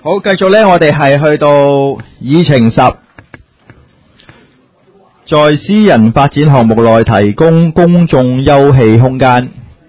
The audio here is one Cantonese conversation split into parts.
好，繼續呢，我哋係去到議程10，在私人發展項目內提供公眾休憩空間。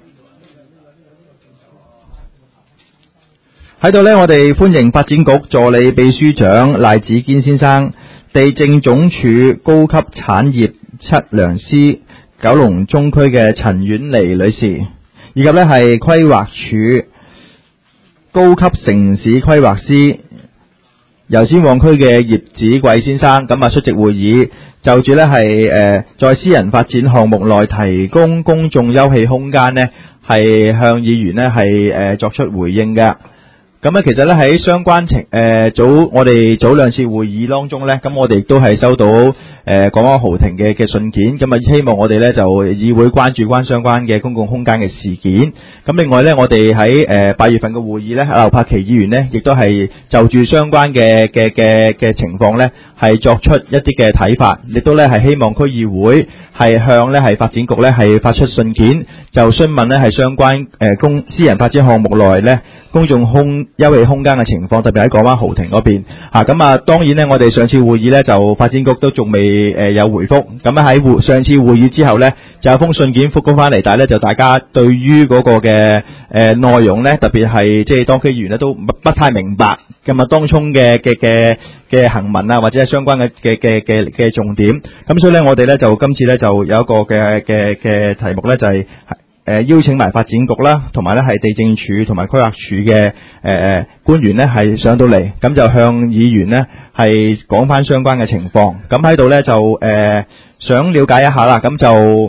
喺度呢，我哋歡迎發展局助理秘書長賴子堅先生、地政總署高級產業測量師九龍中區嘅陳婉妮女士，以及呢係規劃署高級城市規劃師油尖旺區嘅葉子貴先生，咁出席會議，就住呢係在私人發展項目內提供公眾休憩空間呢，係向議員呢係作出回應嘅。咁其實咧喺相關我哋早兩次會議當中咧，咁我哋亦都係收到港灣豪庭嘅信件，咁希望我哋咧就議會關注相關嘅公共空間嘅事件。咁另外咧，我哋喺8月份嘅會議咧，劉柏祺議員咧亦都係就住相關嘅情況咧，係作出一啲嘅睇法，亦都咧係希望區議會係向咧係發展局咧係發出信件，就詢問咧係相關私人發展項目內咧公眾休憩空間嘅情況，特別喺港灣豪庭嗰邊咁當然呢，我哋上次會議呢，就發展局都仲未有回覆。咁喺上次會議之後呢，就有封信件覆返嚟，但係呢，就大家對於嗰個嘅內容呢，特別係即係當區議員呢，都不太明白咁當中嘅行文啊，或者係相關嘅重點。咁所以呢，我哋呢，就今次呢，就有一個嘅題目呢，就係邀請埋發展局啦，同埋咧係地政署同埋規劃署嘅官員咧係上到嚟，咁就向議員咧係講翻相關嘅情況。咁喺度咧就想了解一下啦，咁就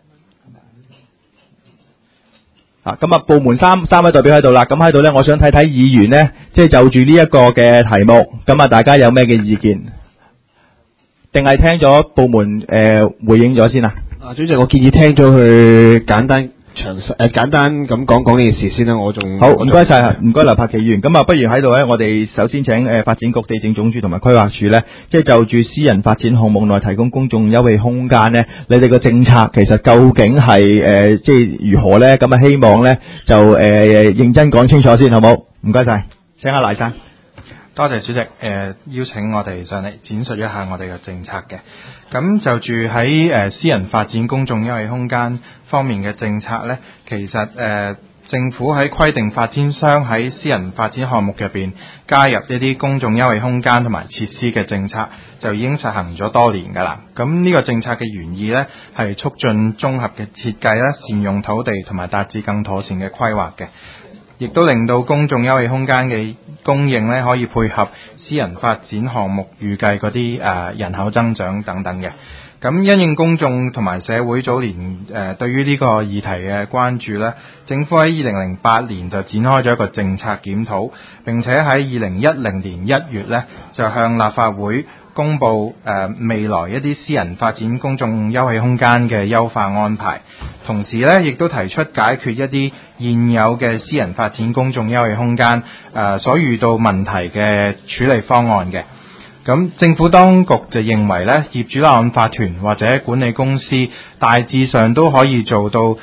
咁部門三位代表喺度啦，咁喺度咧我想睇睇議員咧，即係就住呢一個嘅題目，咁大家有咩嘅意見？定係聽咗部門回應咗先啊？ 主席，我建議聽咗佢簡單咁講呢件事先啦。我仲好， 唔該晒，唔該劉柏祺議員。咁不如喺度咧，我哋首先請發展局、地政總署同埋規劃署咧，即係就住私人發展項目內提供公眾休憩空間咧，你哋個政策其實究竟係即係如何咧？咁希望咧就認真講清楚先，好冇？唔該晒，請阿賴生。 多謝主席，邀請我哋上嚟展述一下我哋嘅政策嘅。咁就住喺私人發展公眾休憩空間方面嘅政策呢，其實政府喺規定發展商喺私人發展項目入邊加入一啲公眾休憩空間同埋設施嘅政策，就已經實行咗多年㗎啦。咁呢個政策嘅原意呢，係促進綜合嘅設計啦，善用土地同埋達至更妥善嘅規劃嘅。亦都令到公眾休憩空間嘅供應咧，可以配合私人發展項目預計嗰啲人口增長等等嘅。咁因應公眾同埋社會早年對於呢個議題嘅關注咧，政府喺2008年就展開咗一個政策檢討，並且喺2010年1月咧就向立法會公布未來一啲私人發展公眾休憩空間嘅優化安排，同時咧亦都提出解決一啲現有嘅私人發展公眾休憩空間所遇到問題嘅處理方案嘅。咁政府當局就認為咧，業主立案法團或者管理公司大致上都可以做到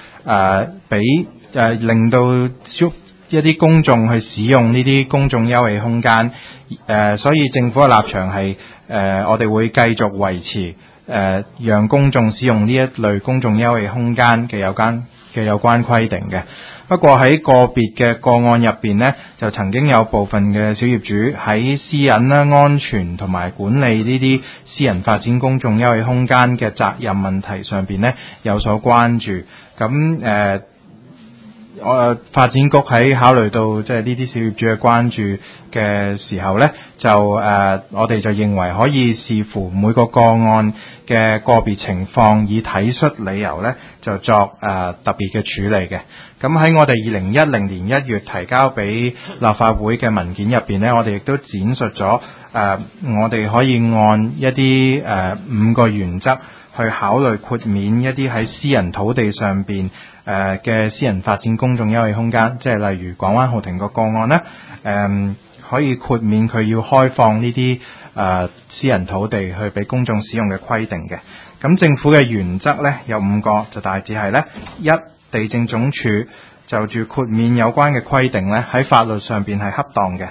令到一啲公眾去使用呢啲公眾休憩空間，所以政府嘅立場係我哋會繼續維持讓公眾使用呢一類公眾休憩空間嘅有關規定嘅。不過喺個別嘅個案入邊呢，就曾經有部分嘅小業主喺私隱啦、安全同埋管理呢啲私人發展公眾休憩空間嘅責任問題上邊呢有所關注。咁發展局喺考慮到即係呢啲小業主嘅關注嘅時候呢，就我哋就認為可以視乎每個個案嘅個別情況，以體恤理由呢，就作特別嘅處理嘅。咁喺我哋2010年1月提交俾立法會嘅文件入邊呢，我哋亦都展述咗我哋可以按一啲5個原則去考慮豁免一啲喺私人土地上邊嘅私人發展公眾休憩空間，即係例如港灣豪庭個案呢，可以豁免佢要開放呢啲私人土地去俾公眾使用嘅規定嘅。咁政府嘅原則呢，有5個，就大致係呢：一、地政總署就住豁免有關嘅規定呢，喺法律上邊係恰當嘅；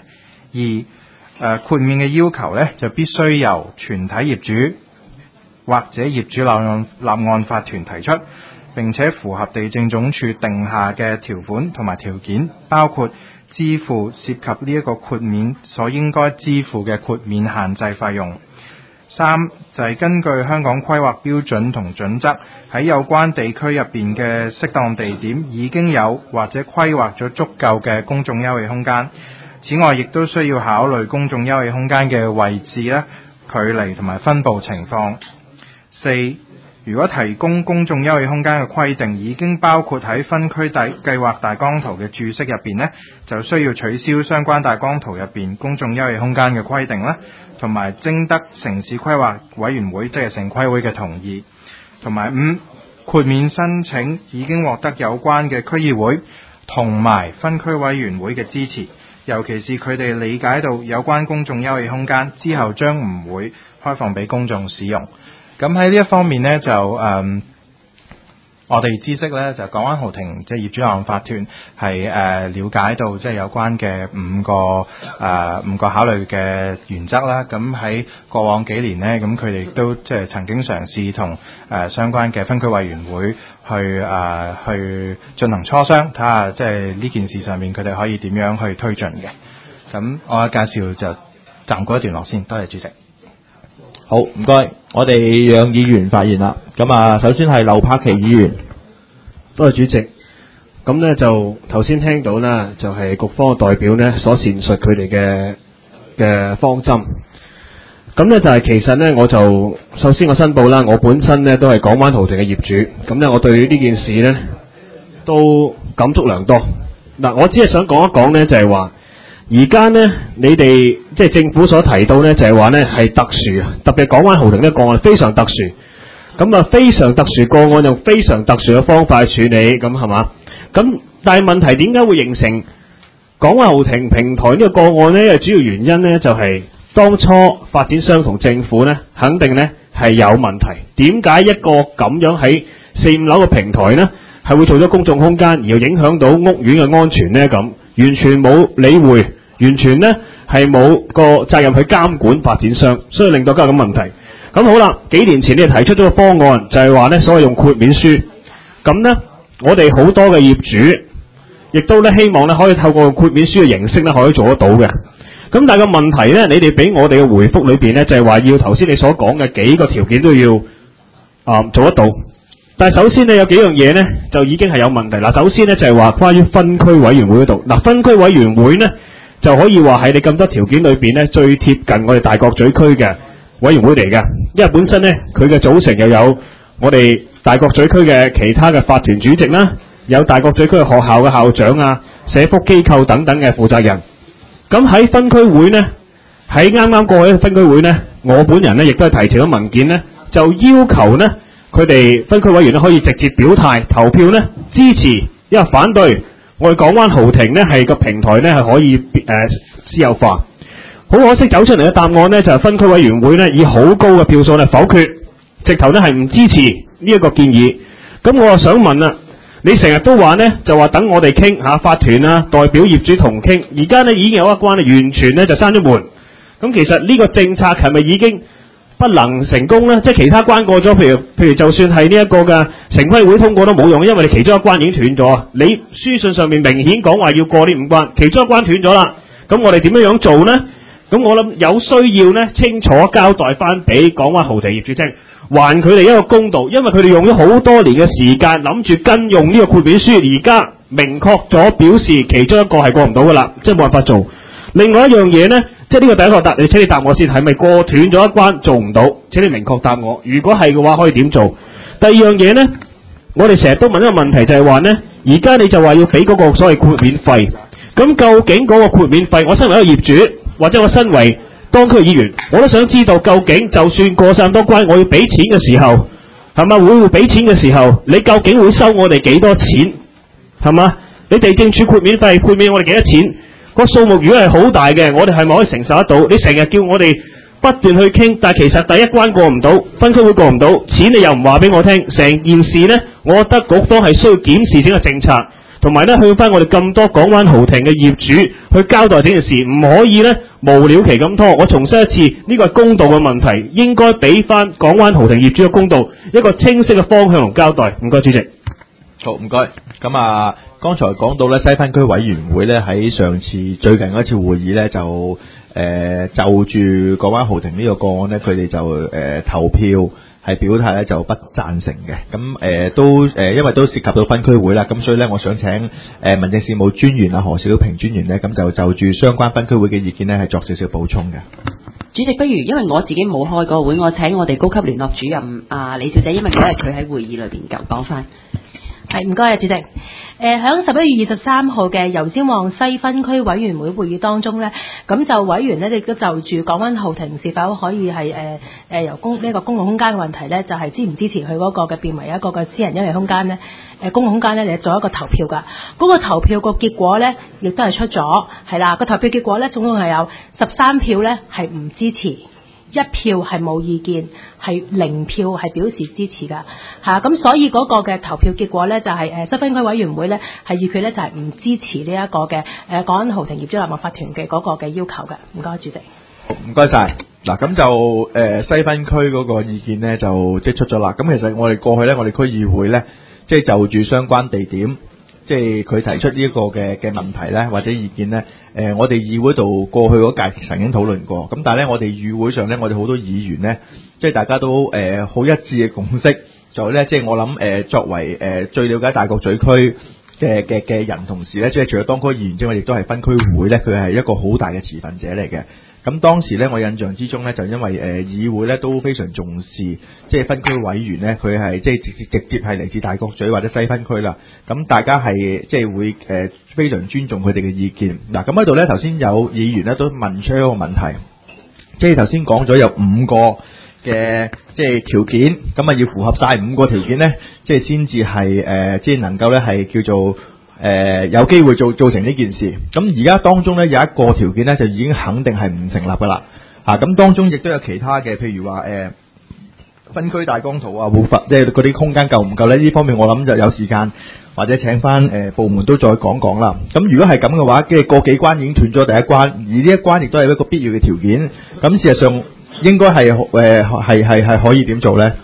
豁免嘅要求呢，就必須由全體業主或者業主立案法團提出，並且符合地政總署定下嘅條款同埋條件，包括支付涉及呢一個豁免所應該支付嘅豁免限制費用。3就係根據香港規劃標準同準則，喺有關地區入邊嘅適當地點已經有或者規劃咗足夠嘅公眾休憩空間。此外，亦都需要考慮公眾休憩空間嘅位置咧、距離同埋分佈情況。4如果提供公眾休憩空間嘅規定已經包括喺分區計劃大綱圖嘅注釋入邊呢，就需要取消相關大綱圖入邊公眾休憩空間嘅規定啦，同埋徵得城市規劃委員會即係城規會嘅同意。同埋5豁免申請已經獲得有關嘅區議會同埋分區委員會嘅支持，尤其是佢哋理解到有關公眾休憩空間之後將唔會開放俾公眾使用。咁喺呢一方面呢，就我哋知悉呢，就港灣豪庭即係業主立案法團係了解到即係有關嘅五個考慮嘅原則啦。咁喺過往幾年呢，咁佢哋都即係曾經嘗試同相關嘅分區委員會去進行磋商，睇下即係呢件事上面佢哋可以點樣去推進嘅。咁我嘅介紹就暫告一段落先，多謝主席。 好，唔該，我哋讓議員發言啦。咁啊，首先係劉柏祺議員。 多謝主席。咁呢就頭先聽到啦，就係局方嘅代表呢所闡述佢哋嘅方針。咁呢就係其實呢，我就首先我申報啦，我本身呢都係港灣豪庭嘅業主。咁呢，我對呢件事呢都感觸良多。嗱，我只係想講一講呢，就係話而家呢，你哋即係政府所提到呢，就係話呢係特殊啊，特別係港灣豪庭呢個案非常特殊。咁啊，非常特殊個案用非常特殊嘅方法去處理，咁係嘛？咁但係問題點解會形成港灣豪庭平台呢個個案呢？因為主要原因呢，就係當初發展商同政府呢肯定呢係有問題。點解一個咁樣喺4、5樓嘅平台呢係會做咗公眾空間，而又影響到屋苑嘅安全呢？咁完全冇理會，完全呢係冇個責任去監管發展商，所以令到今日咁問題。咁好啦，幾年前你提出咗個方案，就係話呢所謂用豁免書。咁呢，我哋好多嘅業主，亦都呢希望呢可以透過豁免書嘅形式呢可以做得到嘅。咁但係個問題呢，你哋俾我哋嘅回覆裏邊呢，就係話要頭先你所講嘅幾個條件都要做得到。但係首先呢，有幾樣嘢呢就已經係有問題啦。首先呢，就係話關於分區委員會嗰度。嗱，分區委員會呢就可以話係你咁多條件裏邊呢最貼近我哋大角咀區嘅委員會嚟嘅，因為本身呢，佢嘅組成又有我哋大角咀區嘅其他嘅法團主席啦，有大角咀區嘅學校嘅校長啊、社福機構等等嘅負責人。咁喺分區會呢，喺啱啱過去嘅分區會呢，我本人呢亦都係提呈咗文件呢，就要求呢，佢哋分區委員呢可以直接表態投票呢支持，因為反對我哋港灣豪庭呢係個平台呢係可以私有化。好可惜走出嚟嘅答案呢，就係分區委員會呢以好高嘅票數呢否決，直頭呢係唔支持呢一個建議。咁我又想問啦，你成日都話呢，就話等我哋傾下法團啊，代表業主同傾，而家呢已經有一關呢完全呢就閂咗門。咁其實呢個政策係咪已經不能成功呢？即係其他關過咗，譬如就算係呢一個嘅城規會通過都冇用，因為你其中一關已經斷咗。你書信上面明顯講話要過呢5關，其中一關斷咗啦。咁我哋點樣做呢？咁我諗有需要呢，清楚交代翻俾港灣豪庭業主聽，還佢哋一個公道，因為佢哋用咗好多年嘅時間諗住跟用呢個豁免書，而家明確咗表示其中一個係過唔到噶啦，即係冇辦法做。另外一樣嘢呢，即係呢個第一個你請你答我先，係咪過斷咗一關做唔到？請你明確答我。如果係嘅話，可以點做？第二樣嘢呢，我哋成日都問一個問題，就係話呢，而家你就話要俾嗰個所謂豁免費，咁究竟嗰個豁免費，我身為一個業主，或者我身為當區議員，我都想知道究竟就算過晒咁多關，我要俾錢嘅時候，係嘛？會俾錢嘅時候，你究竟會收我哋幾多錢？係嘛？你地政處豁免費豁免我哋幾多錢？個數目如果係好大嘅，我哋係咪可以承受得到？你成日叫我哋不斷去傾，但係其實第一關過唔到，分區會過唔到，錢你又唔話俾我聽，成件事呢，我覺得局方係需要檢視整個政策。 同埋咧向翻我哋咁多港灣豪庭嘅業主去交代整件事，唔可以咧無了期咁拖。我重申一次，呢個係公道嘅問題，應該俾翻港灣豪庭業主嘅公道一個清晰嘅方向同交代。唔該，主席。 好，唔該。咁啊，剛才講到咧，西分區委員會咧喺上次最近嗰次會議咧，就住港灣豪庭呢個個案咧，佢哋就投票係表態咧就不贊成嘅。咁因為都涉及到分區會啦，咁所以咧，我想請民政事務專員啊何小平專員咧，咁就住相關分區會嘅意見咧，係作少少補充嘅。 主席，不如因為我自己冇開過會，我請我哋高級聯絡主任李小姐，因為嗰日佢喺會議裏邊講翻。 係，唔該啊，主席。響11月23號嘅油尖旺西分區委員會會議當中呢，咁就委員呢亦都就住港灣豪庭是否可以係由呢個公共空間嘅問題呢，就係支唔支持佢嗰個嘅變為一個嘅私人休憩空間呢？公共空間呢，你做一個投票㗎。嗰個投票個結果呢，亦都係出咗，係啦。個投票結果呢，總共係有13票呢係唔支持。1票係冇意見，係0票係表示支持㗎嚇，咁所以嗰個嘅投票結果呢，就係西分區委員會呢係議決呢，就係唔支持呢一個嘅港灣豪庭業主立案法團嘅嗰個嘅要求嘅。唔該，主席。 唔該晒。嗱，咁就西分區嗰個意見呢，就即係出咗啦。咁其實我哋過去呢，我哋區議會呢，即係就住相關地點，即係佢提出呢一個嘅問題呢，或者意見呢。我哋議會度過去嗰屆曾經討論過，咁但係咧，我哋議會上咧，我哋好多議員咧，即係大家都好一致嘅共識，就咧，即係我諗作為最了解大角咀區嘅人同事咧，即係除咗當區議員之外，亦都係分區會咧，佢係一個好大嘅持份者嚟嘅。咁當時咧，我印象之中咧，就因為議會咧都非常重視，即係分區委員咧，佢係即係直接係嚟自大角咀或者西分區啦。咁大家係即係會非常尊重佢哋嘅意見。嗱，咁喺度咧，頭先有議員咧都問出一個問題，即係頭先講咗有5個嘅即係條件，咁啊要符合晒5個條件咧，即係先至係即係能夠咧係叫做有機會做成呢件事。咁而家當中咧有一個條件咧就已經肯定係唔成立噶啦。咁當中亦都有其他嘅，譬如話分區大綱圖啊，即係嗰啲空間夠唔夠咧？呢方面我諗就有時間或者請翻部門都再講啦。咁如果係咁嘅話，即係過幾關已經斷咗第一關，而呢一關亦都係一個必要嘅條件。咁事實上應該係可以點做咧？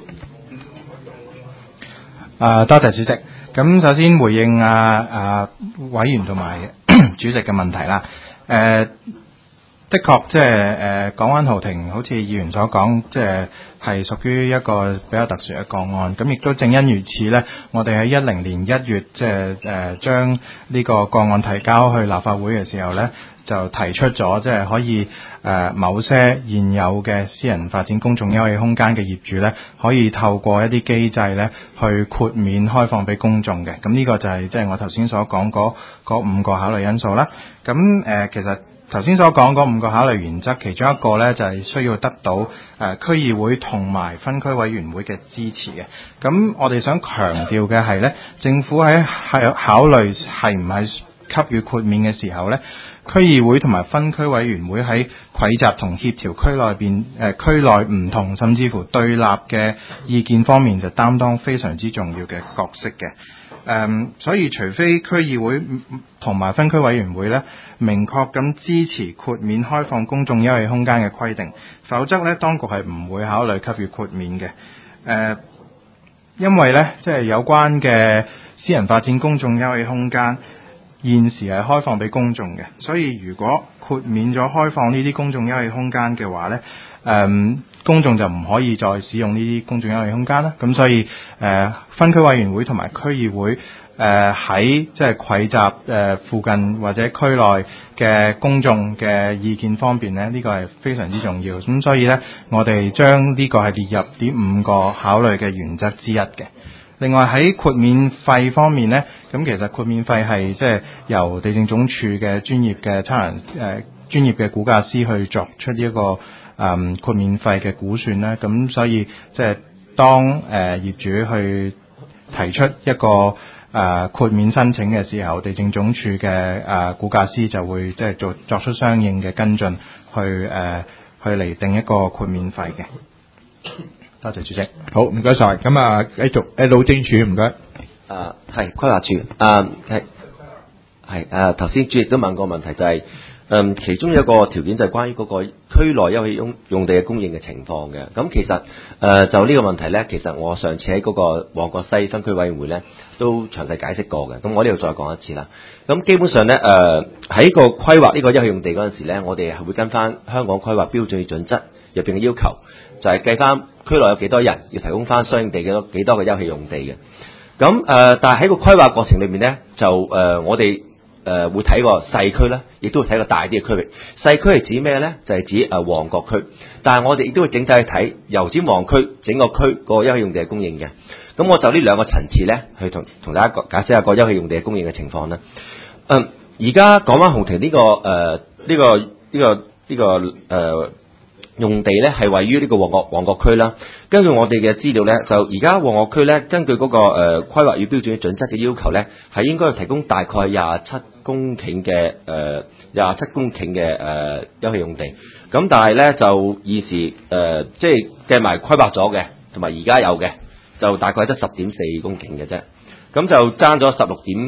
多謝主席。咁首先回應委員同埋主席嘅問題啦。的確即係港灣豪庭，好似議員所講，即係屬於一個比較特殊嘅個案。咁亦都正因如此呢，我哋喺10年1月即係將呢個個案提交去立法會嘅時候呢，就提出咗即係可以某些現有嘅私人發展公眾休憩空間嘅業主呢，可以透過一啲機制呢去豁免開放俾公眾嘅。咁呢個就係即係我頭先所講嗰5個考慮因素啦。咁其實頭先所講嗰5個考慮原則，其中一個呢就係需要得到區議會同埋分區委員會嘅支持嘅。咁我哋想強調嘅係呢，政府喺考慮係唔係給予豁免嘅時候呢，區議會同埋分區委員會喺匯集同協調區內唔同甚至乎對立嘅意見方面，就擔當非常之重要嘅角色嘅。所以除非區議會同埋分區委員會呢明確咁支持豁免開放公眾休憩空間嘅規定，否則呢當局係唔會考慮給予豁免嘅。因為呢即係有關嘅私人發展公眾休憩空間現時係開放俾公眾嘅，所以如果豁免咗開放呢啲公眾休憩空間嘅話呢，公眾就唔可以再使用呢啲公眾休憩空間啦。咁所以分區委員會同埋區議會喺即係匯集附近或者區內嘅公眾嘅意見方面呢，呢個係非常之重要。咁所以呢，我哋將呢個係列入呢5個考慮嘅原則之一嘅。另外喺豁免費方面呢，咁其實豁免費係即係由地政總署嘅專業嘅專業嘅估價師去作出呢一個豁免費嘅估算啦。咁所以即係當業主去提出一個豁免申請嘅時候，地政總署嘅估價師就會即係作出相應嘅跟進，去釐定一個豁免費嘅。多謝主席。 好，唔該晒。咁繼續路政署唔該。 係規劃處頭先主席都問過問題就係、其中有一個條件就係關於嗰個區內休憩用地嘅供應嘅情況嘅。咁其實就呢個問題咧，其實我上次喺嗰個旺角西分區委員會咧都詳細解釋過嘅。咁我呢度再講一次啦。咁基本上咧喺個規劃呢個休憩用地嗰陣時咧，我哋係會跟翻香港規劃標準與準則入邊嘅要求，就係計翻區內有幾多人要提供翻相應地幾多嘅休憩用地嘅。咁但係喺個規劃過程裏面咧，就我哋會睇個細區啦，亦都會睇個大啲嘅區域。細區係指咩咧？就係指旺角區。但係我哋亦都會整體去睇油尖旺區整個區個休憩用地嘅供應嘅。咁我就呢兩個層次咧，去同大家解釋下個休憩用地嘅供應嘅情況啦。而家講翻紅亭呢個用地咧，係位於呢個旺角區啦。根據我哋嘅資料咧，就而家旺角區咧，根據嗰個規劃與標準與準則嘅要求咧，係應該要提供大概27公頃嘅休憩用地。咁但係咧就現時即係計埋規劃咗嘅，同埋而家有嘅，就大概得10.4公頃嘅啫。咁就爭咗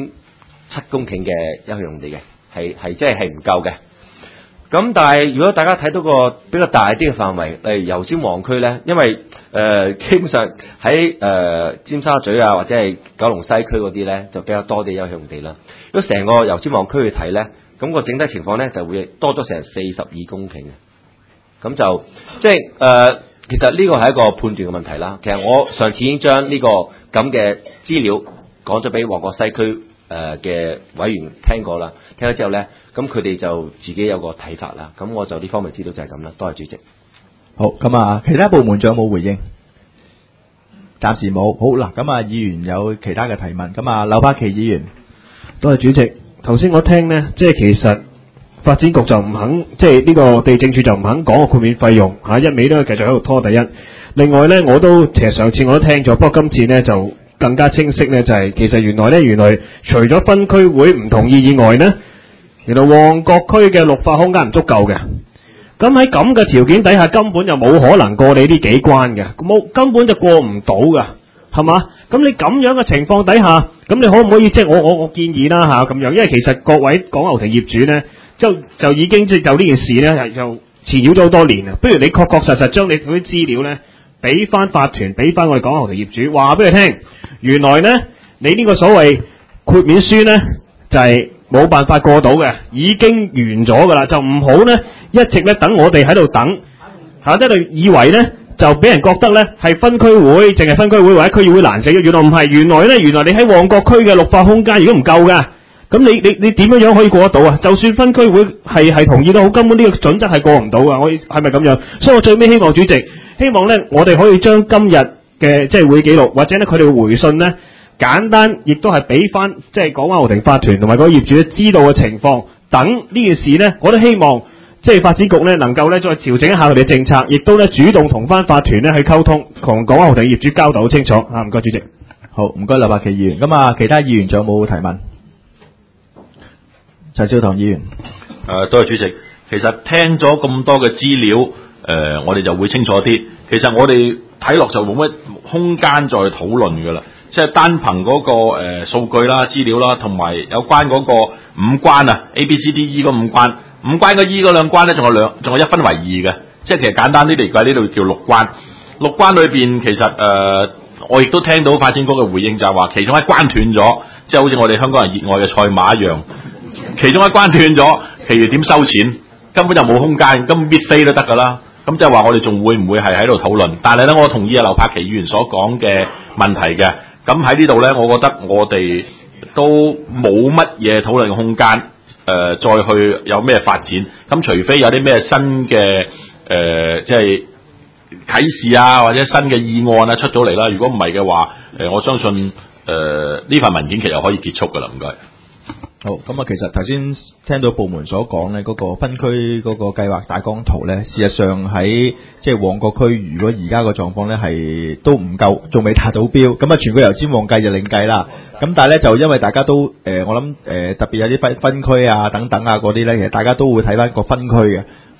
16.7公頃嘅休憩用地嘅，係即係唔夠嘅。咁但係如果大家睇到個比較大啲嘅範圍，例如油尖旺區咧，因為基本上喺尖沙咀啊或者係九龍西區嗰啲咧就比較多啲休憩用地啦。如果成個油尖旺區去睇咧，咁個整體情況咧就會多咗成42公頃嘅。咁就即係其實呢個係一個判斷嘅問題啦。其實我上次已經將呢個咁嘅資料講咗俾旺角西區嘅委員聽過啦，聽咗之後咧，咁佢哋就自己有個睇法啦。咁我就呢方面知道就係咁啦。多謝主席。 好，咁啊，其他部門仲有冇回應？暫時冇。好嗱，咁啊，議員有其他嘅提問。咁啊，劉柏祺議員， 多謝主席。頭先我聽呢，即係其實發展局就唔肯，即係呢個地政處就唔肯講個豁免費用嚇，一味都繼續喺度拖。第一，另外呢，其實上次我都聽咗，不過今次呢就更加清晰呢，就係其實原來除咗分區會唔同意以外呢，原來旺角區嘅綠化空間唔足夠嘅。咁喺咁嘅條件底下，根本就冇可能過你呢幾關嘅，根本就過唔到㗎，係嘛？咁你咁樣嘅情況底下，咁你可唔可以即係我建議啦嚇咁樣？因為其實各位港牛亭業主呢，就已經即係就呢件事呢，就纏繞咗好多年啦。不如你確確實實將你嗰啲資料呢，俾翻法團，俾翻我哋港牛亭業主，話俾佢聽，原來呢，你呢個所謂豁免書呢，就係冇辦法過到嘅，已經完咗㗎啦，就唔好呢，一直呢等我哋喺度等嚇，即係以為呢，就俾人覺得呢係分區會，淨係分區會或者區議會難死嘅，原來唔係，原來你喺旺角區嘅綠化空間如果唔夠㗎，咁你點樣可以過得到啊？就算分區會係同意都好，根本呢個準則係過唔到㗎，係咪咁樣？所以我最尾希望主席，希望呢我哋可以將今日嘅即係會記錄，或者呢佢哋嘅回信呢，簡單，亦都係俾翻即係港灣豪庭法團同埋嗰個業主咧知道嘅情況。等呢件事呢，我都希望即係發展局呢能夠呢再調整一下佢哋嘅政策，亦都呢主動同翻法團呢去溝通，同港灣豪庭業主交代好清楚啊！唔該，主席。 好，唔該，劉柏祺議員。咁啊，其他議員仲有冇提問？陳少棠議員。 多謝主席。其實聽咗咁多嘅資料，我哋就會清楚啲。其實我哋睇落就冇乜空間再討論㗎啦。即係單憑嗰個數據啦、資料啦，同埋有關嗰個五關啊 A、B、C、D、E 嗰五關，五關嘅 E 嗰兩關咧，仲有一分為二嘅。即係其實簡單啲嚟計，呢度叫六關。六關裏邊其實我亦都聽到發展局嘅回應就係話，其中一關斷咗，即係好似我哋香港人熱愛嘅賽馬一樣，其中一關斷咗，其餘點收錢？根本就冇空間，根本必飛都得㗎啦。咁即係話我哋仲會唔會係喺度討論？但係咧，我同意啊劉柏祺議員所講嘅問題嘅。咁喺呢度咧，我覺得我哋都冇乜嘢討論嘅空間，再去有咩發展。咁除非有啲咩新嘅即係啟示啊，或者新嘅議案啊出咗嚟啦。如果唔係嘅話，我相信呢份文件其實可以結束㗎啦。唔該。 好，咁啊，其實頭先聽到部門所講咧，嗰個分區嗰個計劃大綱圖咧，事實上喺即係旺角區，如果而家個狀況咧係都唔夠，仲未達到標，咁啊全個油尖旺計就另計啦。咁但係咧就因為大家都我諗特別有啲分區啊等等啊嗰啲咧，其實大家都會睇翻個分區嘅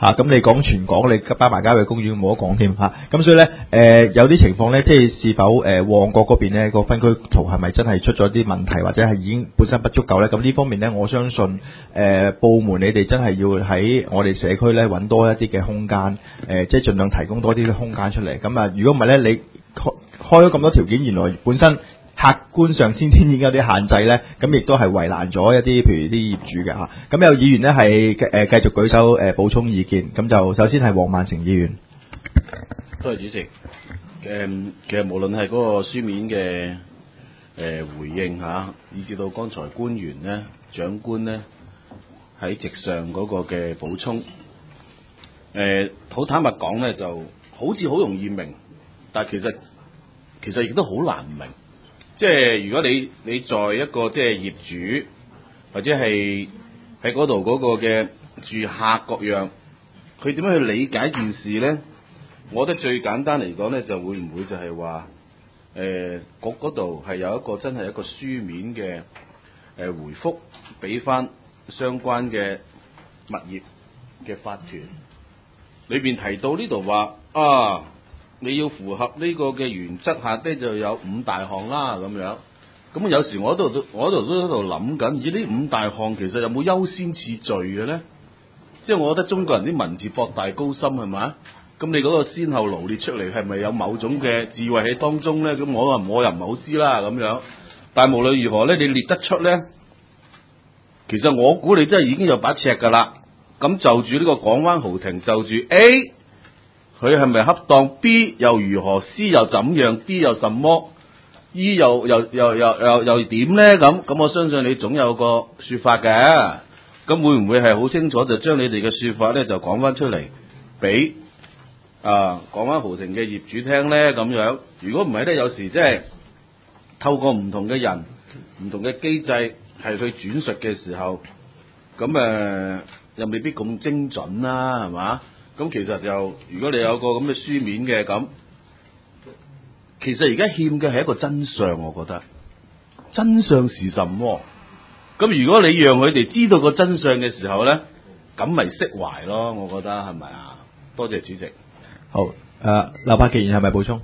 咁你講全港，你包埋郊野公園冇得講添嚇。咁所以咧有啲情況咧，即係是否旺角嗰邊咧個分區圖係咪真係出咗啲問題，或者係已經本身不足夠咧？咁呢方面咧，我相信部門你哋真係要喺我哋社區咧揾多一啲嘅空間，即係盡量提供多啲嘅空間出嚟。咁啊，如果唔係咧，你開咗咁多條件，原來本身客觀上先天已經有啲限制咧，咁亦都係為難咗一啲譬如啲業主嘅嚇。咁有議員咧係繼續舉手補充意見，咁就首先係黃萬成議員。 多謝主席。其實無論係嗰個書面嘅回應嚇，以至到剛才官員咧、長官咧喺席上嗰個嘅補充，好坦白講咧，就好似好容易明，但係其實亦都好難明。即係如果你在一個即係業主或者係喺嗰度嗰個嘅住客各樣，佢點樣去理解件事咧？我覺得最簡單嚟講咧，就會唔會就係話局嗰度係有一個真係一個書面嘅回覆，俾翻相關嘅物業嘅法團裏邊提到呢度話啊，你要符合呢個嘅原則下咧，就有5大項啦咁樣。咁有時我都喺度諗緊，呢5大項其實有冇優先次序嘅咧？即係我覺得中國人啲文字博大高深係咪？咁你嗰個先後羅列出嚟係咪有某種嘅智慧喺當中咧？咁我又唔係好知啦咁樣。但係無論如何咧，你列得出咧，其實我估你真係已經有把尺㗎啦。咁就住呢個港灣豪庭，就住 A， 佢係咪恰當 ？B 又如何 ？C 又怎樣 ？D 又什麼 ？E 又點咧？咁我相信你總有個說法嘅。咁會唔會係好清楚就將你哋嘅說法咧就講翻出嚟俾港灣豪庭嘅業主聽咧？咁樣如果唔係咧，有時即係透過唔同嘅人、唔同嘅機制係去轉述嘅時候，咁又未必咁精準啦，係嘛？咁其實就如果你有個咁嘅書面嘅咁，其實而家欠嘅係一個真相，我覺得真相是什麼？咁如果你讓佢哋知道個真相嘅時候咧，咁咪釋懷咯，我覺得係咪啊？多謝主席。 好，劉柏傑議員係咪補充？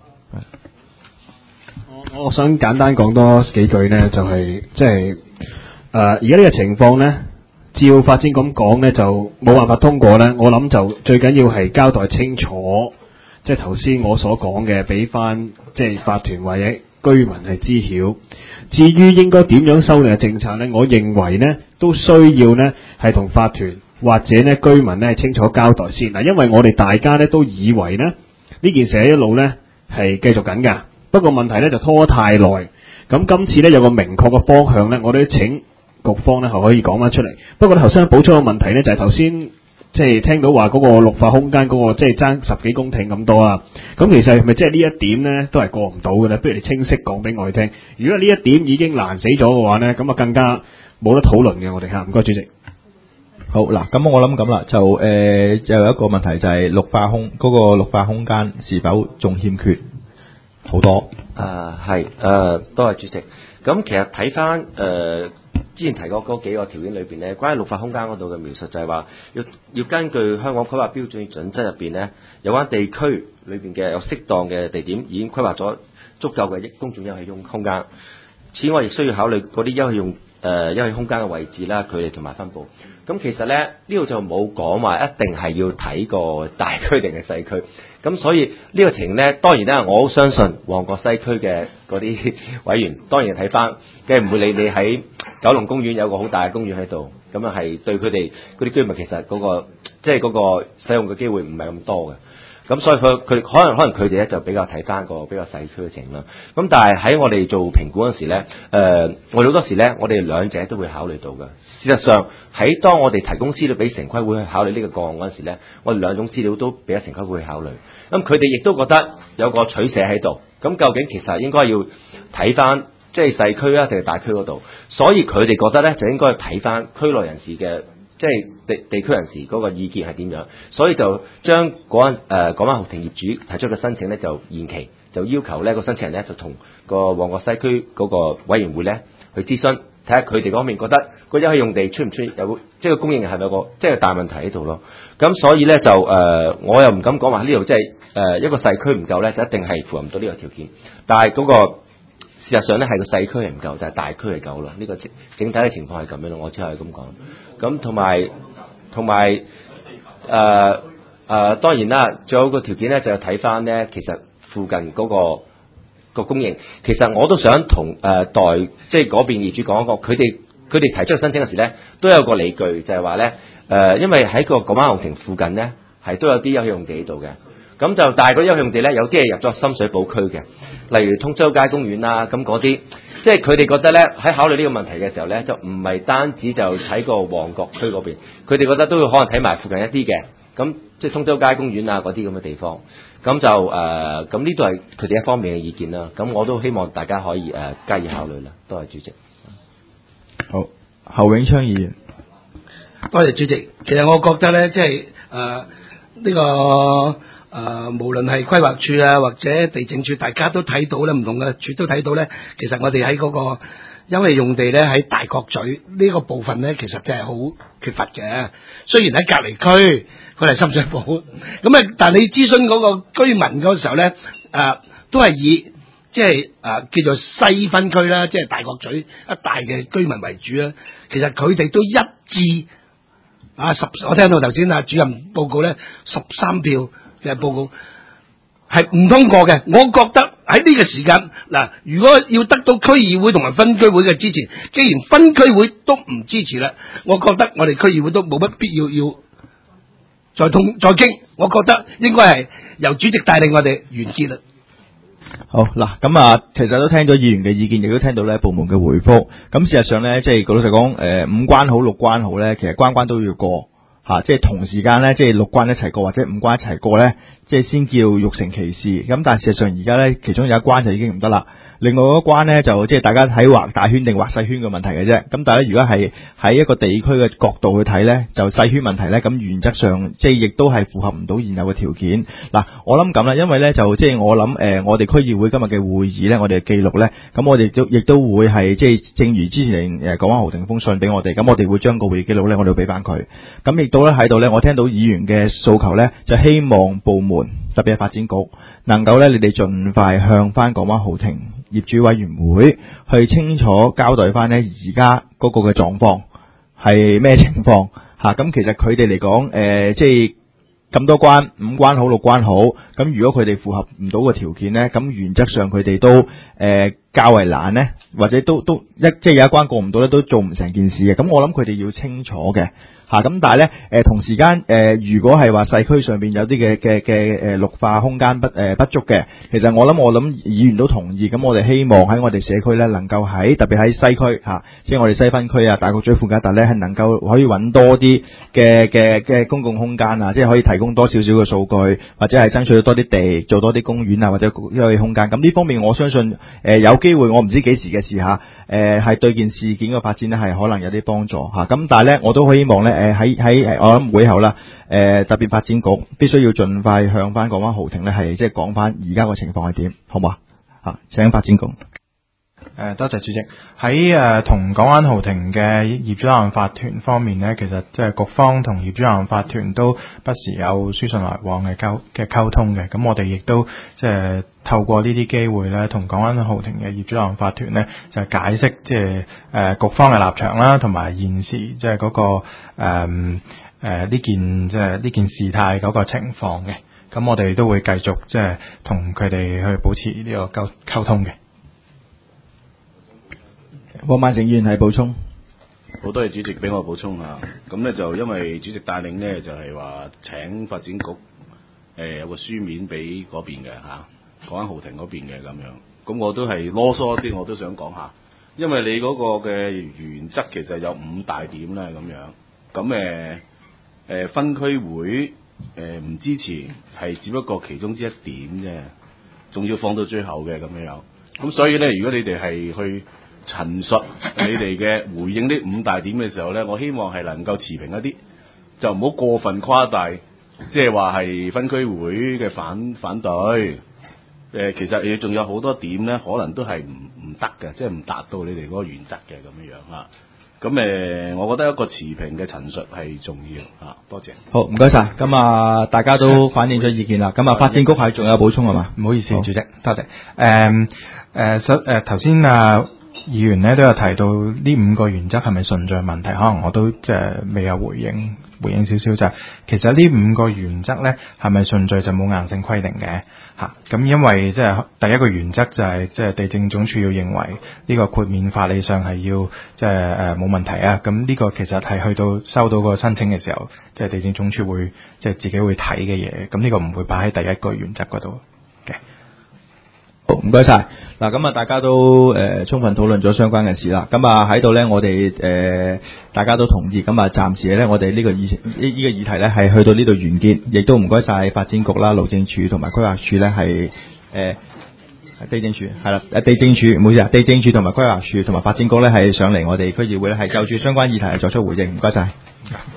我想簡單講多幾句呢，就係即係而家呢個情況呢，照發展咁講呢，就冇辦法通過呢。我諗就最緊要係交代清楚，即係頭先我所講嘅，俾翻即係法團或者居民係知曉。至於應該點樣修訂嘅政策呢，我認為呢都需要呢係同法團或者呢居民呢清楚交代先嗱，因為我哋大家呢都以為呢件事一路呢係繼續緊㗎。不過問題咧就拖太耐，咁今次咧有個明確嘅方向咧，我哋請局方咧係可以講翻出嚟。不過頭先補充嘅問題咧就係頭先即係聽到話嗰個綠化空間嗰個即係爭10幾公頃咁多啦。咁其實係咪即係呢一點咧都係過唔到嘅咧？不如你清晰講俾我哋聽。如果呢一點已經難死咗嘅話咧，咁啊更加冇得討論嘅。我哋嚇，唔該主席。 好嗱，咁我諗咁啦，就有一個問題就係綠化空間是否仲欠缺？好多係多謝主席。咁其實睇翻之前提過嗰幾個條件裏邊咧，關於綠化空間嗰度嘅描述就係話要根據香港規劃標準與準則入邊咧，有關地區裏邊嘅有適當嘅地點已經規劃咗足夠嘅公眾休憩空間。此外，亦需要考慮嗰啲休憩空間嘅位置啦、距離同埋分佈。咁其實咧呢度就冇講話一定係要睇個大區定係細區。咁所以呢個情形咧，當然啦，我好相信旺角西區嘅嗰啲委員，當然睇翻，梗係唔會理你喺九龍公園有個好大嘅公園喺度，咁啊係對佢哋嗰啲居民其實嗰個即係嗰個使用嘅機會唔係咁多嘅。咁所以佢可能佢哋咧就比較睇翻個比較細區嘅情啦。咁但係喺我哋做評估嗰時咧，我哋好多時咧，我哋兩者都會考慮到嘅。事實上喺當我哋提供資料俾城規會去考慮呢個個案嗰陣時咧，我哋兩種資料都俾咗城規會去考慮。咁佢哋亦都覺得有個取捨喺度。咁究竟其實應該要睇翻即係細區啊定係大區嗰度？所以佢哋覺得咧就應該睇翻區內人士嘅。即係地區人士嗰個意見係點樣，所以就將港灣豪庭業主提出嘅申請咧就延期，就要求呢個申請人咧就同個旺角西區嗰個委員會咧去諮詢， 睇下佢哋嗰方面覺得個休憩用地出唔出有即係個供應係咪有個即係大問題喺度咯。咁所以咧就我又唔敢講話呢度即係一個細區唔夠咧，就一定係符合唔到呢個條件。但係嗰個事實上咧係個細區係唔夠，就係大區係夠咯。呢個整體嘅情況係咁樣咯，我只係咁講。咁同埋當然啦，仲有個條件咧就係睇翻咧，其實附近嗰個供應，其實我都想同即係嗰邊業主講一個，佢哋提出申請嘅時咧，都有個理據，就係話咧因為喺個港灣豪庭附近咧，係都有啲休憩用地喺度嘅。咁就但係個休憩用地咧，有啲係入咗深水埗區嘅，例如通州街公園啦，咁嗰啲，即係佢哋覺得咧喺考慮呢個問題嘅時候咧，就唔係單止就睇個旺角區嗰邊，佢哋覺得都要可能睇埋附近一啲嘅，咁即係通州街公園啊嗰啲咁嘅地方，咁就咁呢度係佢哋一方面嘅意見啦。咁我都希望大家可以加以考慮啦。多謝主席。 好，侯永昌議員。 多謝主席。其實我覺得咧，即係呢個無論係規劃處啊，或者地政處，大家都睇到咧，唔同嘅處都睇到咧。其實我哋喺嗰個休憩用地咧，喺大角咀呢個部分咧，其實真係好缺乏嘅。雖然喺隔離區，佢係深水埗，咁啊，但係你諮詢嗰個居民嗰時候咧，都係以即係叫做西分區啦，即係大角咀一帶嘅居民為主啦。其實佢哋都一致我聽到頭先主任報告咧，13票嘅報告係唔通過嘅。我覺得喺呢個時間嗱，如果要得到區議會同埋分區會嘅支持，既然分區會都唔支持啦，我覺得我哋區議會都冇乜必要再傾。我覺得應該係由主席帶領我哋完結啦。 好嗱，咁其實都聽咗議員嘅意見，亦都聽到咧部門嘅回覆。咁事實上咧，即係老實講，五關好六關好咧，其實關關都要過吓，即係同時間咧，即係六關一齊過或者五關一齊過咧，即係先叫欲成其事。咁但係事實上而家咧，其中有一關就已經唔得啦。另外嗰關咧就即係大家睇畫大圈定畫細圈嘅問題嘅啫。咁但係如果係喺一個地區嘅角度去睇咧，就細圈問題咧，咁原則上即係亦都係符合唔到現有嘅條件。嗱，我諗咁啦，因為咧就即係我諗我哋區議會今日嘅會議咧，我哋嘅記錄咧，咁我哋亦都會係即係正如之前港灣豪庭封信俾我哋，咁我哋會將個會議記錄咧，我哋會俾翻佢。咁亦都咧喺度咧，我聽到議員嘅訴求咧，就希望部門特別係發展局能夠咧，你哋盡快向翻港灣豪庭業主委員會去清楚交代翻呢而家嗰個嘅狀況係咩情況吓。咁其實佢哋嚟講即係咁多關，五關好六關好，咁如果佢哋符合唔到個條件呢，咁原則上佢哋都較為難呢，或者都即係有一關過唔到咧，都做唔成件事嘅。咁我諗佢哋要清楚嘅咁但係咧同時間如果係話細區上邊有啲嘅綠化空間不足嘅，其實我諗議員都同意。咁我哋希望喺我哋社區咧，能夠特別喺西區即係我哋西分區啊、大角咀附近一帶咧，係能夠可以揾多啲嘅公共空間啊，即係可以提供多少少嘅數據，或者係爭取多啲地，做多啲公園啊，或者休憩空間。咁呢方面我相信有機會，我唔知幾時嘅事係對件事件嘅發展咧係可能有啲幫助咁但係咧，我都希望咧喺我諗會後啦，特別發展局必須要盡快向翻港灣豪庭咧係即係講翻而家個情況係點，好唔好啊？請發展局。 多謝主席。喺同港灣豪庭嘅業主立案法團方面呢，其實即係局方同業主立案法團都不時有書信來往嘅溝通嘅。咁我哋亦都即係透過呢啲機會咧，同港灣豪庭嘅業主立案法團呢，就解釋即係局方嘅立場啦，同埋現時即係嗰個呢件事態嗰個情況嘅。咁我哋都會繼續即係同佢哋去保持呢個溝通嘅。 黃萬成議員係補充。 好多謝主席俾我補充下。咁咧就因為主席帶領咧，就係話請發展局有個書面俾嗰邊嘅港灣豪庭嗰邊嘅咁樣。咁我都係囉嗦啲，我都想講下。因為你嗰個嘅原則其實有5大點啦咁樣。咁分區會唔支持係只不過其中之一點啫，仲要放到最後嘅咁樣。咁所以咧，如果你哋係去陳述你哋嘅回應呢5大點嘅時候呢，我希望係能夠持平一啲，就唔好過分誇大，即係話係分區會嘅反對。其實你仲有好多點呢，可能都係唔得嘅，即係唔達到你哋嗰個原則嘅咁樣嚇。咁我覺得一個持平嘅陳述係重要嚇。多謝。 好，唔該晒。咁啊，大家都反映咗意見啦。咁啊，發展局係仲有補充係嘛？ 唔好意思，主席，多謝。頭先議員咧都有提到呢5個原則係咪順序問題，可能我都即係未有回應少少就係，其實呢5個原則咧係咪順序就冇硬性規定嘅嚇。咁因為即係第一個原則就係即係地政總署要認為呢個豁免法理上係要即係冇問題啊。咁呢個其實係去到收到個申請嘅時候，即係地政總署會即係自己會睇嘅嘢。咁呢個唔會擺喺第一個原則嗰度嘅。 好，唔該晒。嗱，咁啊，大家都充分討論咗相關嘅事啦。咁啊喺度咧，我哋大家都同意。咁啊，暫時咧，我哋呢個議題咧係去到呢度完結，亦都唔該晒發展局啦、路政署同埋規劃署咧係地政署係啦，地政署唔好意思啊，地政署同埋規劃署同埋發展局咧係上嚟我哋區議會咧係就住相關議題係作出回應。唔該晒。